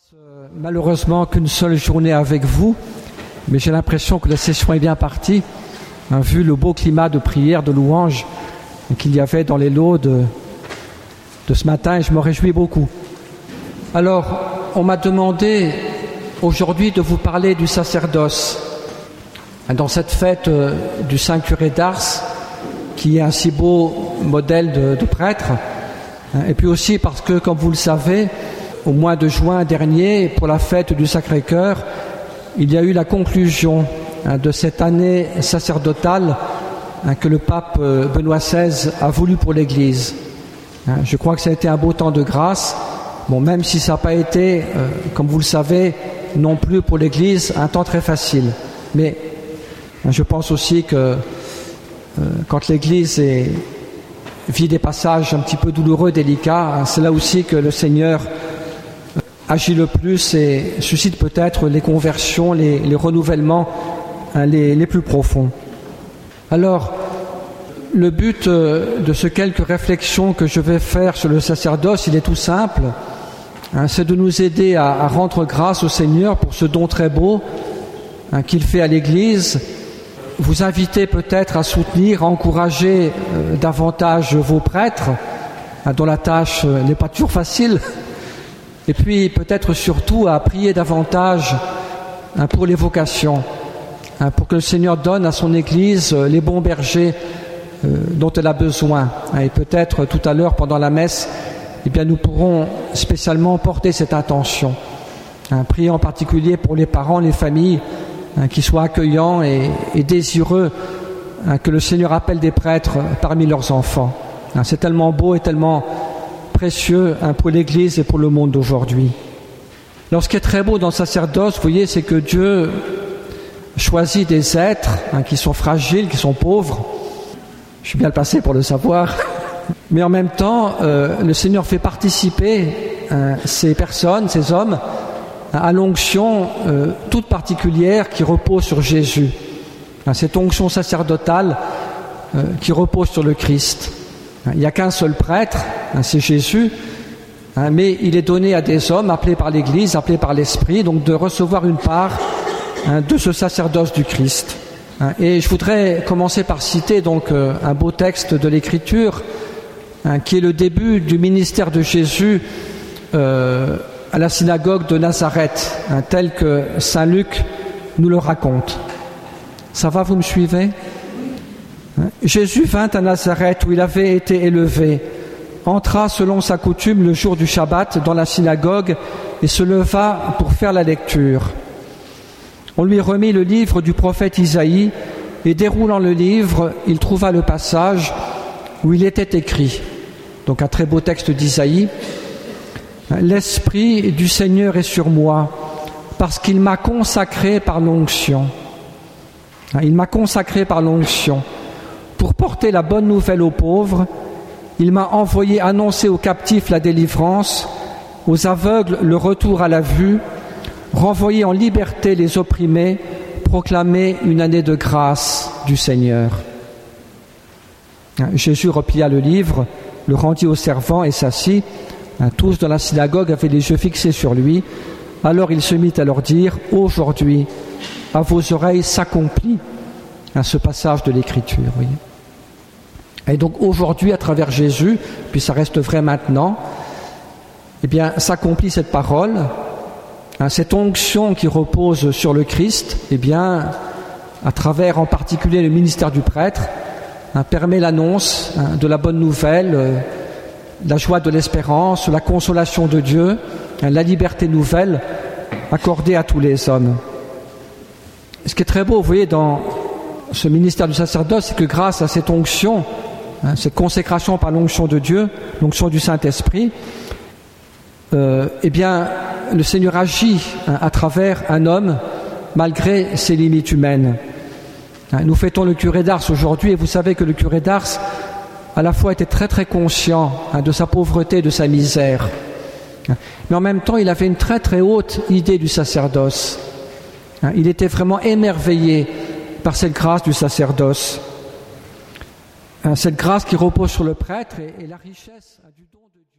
Malheureusement qu'une seule journée avec vous, mais j'ai l'impression que la session est bien partie, vu le beau climat de prière, de louange qu'il y avait dans les lots de ce matin, et je me réjouis beaucoup. Alors, on m'a demandé aujourd'hui de vous parler du sacerdoce, dans cette fête du Saint Curé d'Ars, qui est un si beau modèle de prêtre, et puis aussi parce que, comme vous le savez, au mois de juin dernier, pour la fête du Sacré-Cœur, il y a eu la conclusion de cette année sacerdotale que le pape Benoît XVI a voulu pour l'Église. Je crois que ça a été un beau temps de grâce, bon, même si ça n'a pas été, comme vous le savez, non plus pour l'Église, un temps très facile. Mais je pense aussi que quand l'Église vit des passages un petit peu douloureux, délicats, c'est là aussi que le Seigneur agit le plus et suscite peut-être les conversions, les renouvellements les plus profonds. Alors, le but de ces quelques réflexions que je vais faire sur le sacerdoce, il est tout simple, c'est de nous aider à rendre grâce au Seigneur pour ce don très beau qu'il fait à l'Église, vous inviter peut-être à soutenir, à encourager davantage vos prêtres, dont la tâche n'est pas toujours facile, et puis peut-être surtout à prier davantage pour les vocations, pour que le Seigneur donne à son Église les bons bergers dont elle a besoin. Et peut-être tout à l'heure pendant la messe, eh bien, nous pourrons spécialement porter cette intention, prier en particulier pour les parents, les familles, qui soient accueillants et désireux que le Seigneur appelle des prêtres parmi leurs enfants. C'est tellement beau et tellement précieux pour l'Église et pour le monde d'aujourd'hui. Alors ce qui est très beau dans le sacerdoce, vous voyez, c'est que Dieu choisit des êtres qui sont fragiles, qui sont pauvres. Je suis bien placé pour le savoir. Mais en même temps, le Seigneur fait participer ces personnes, ces hommes, à l'onction toute particulière qui repose sur Jésus. Cette onction sacerdotale qui repose sur le Christ. Il n'y a qu'un seul prêtre, c'est Jésus, mais il est donné à des hommes appelés par l'Église, appelés par l'Esprit, donc de recevoir une part de ce sacerdoce du Christ. Et je voudrais commencer par citer donc un beau texte de l'Écriture qui est le début du ministère de Jésus à la synagogue de Nazareth, tel que Saint Luc nous le raconte. Ça va, vous me suivez ? Jésus vint à Nazareth où il avait été élevé, entra selon sa coutume le jour du Shabbat dans la synagogue et se leva pour faire la lecture. On lui remit le livre du prophète Isaïe et déroulant le livre, il trouva le passage où il était écrit, donc un très beau texte d'Isaïe, « L'Esprit du Seigneur est sur moi parce qu'il m'a consacré par l'onction. » Il m'a consacré par l'onction. Pour porter la bonne nouvelle aux pauvres, il m'a envoyé annoncer aux captifs la délivrance, aux aveugles le retour à la vue, renvoyer en liberté les opprimés, proclamer une année de grâce du Seigneur. Jésus replia le livre, le rendit aux servants et s'assit. Tous dans la synagogue avaient les yeux fixés sur lui. Alors il se mit à leur dire « Aujourd'hui, à vos oreilles s'accomplit ce passage de l'Écriture. » Et donc aujourd'hui, à travers Jésus, puis ça reste vrai maintenant, eh bien s'accomplit cette parole, cette onction qui repose sur le Christ, eh bien, à travers en particulier le ministère du prêtre, permet l'annonce de la bonne nouvelle, la joie de l'espérance, la consolation de Dieu, la liberté nouvelle accordée à tous les hommes. Ce qui est très beau, vous voyez, dans ce ministère du sacerdoce, c'est que grâce à cette onction, cette consécration par l'onction de Dieu, l'onction du Saint-Esprit, eh bien, le Seigneur agit à travers un homme malgré ses limites humaines. Nous fêtons le curé d'Ars aujourd'hui et vous savez que le curé d'Ars à la fois était très très conscient de sa pauvreté, de sa misère, mais en même temps il avait une très très haute idée du sacerdoce. Il était vraiment émerveillé par cette grâce du sacerdoce, cette grâce qui repose sur le prêtre et la richesse du don de Dieu.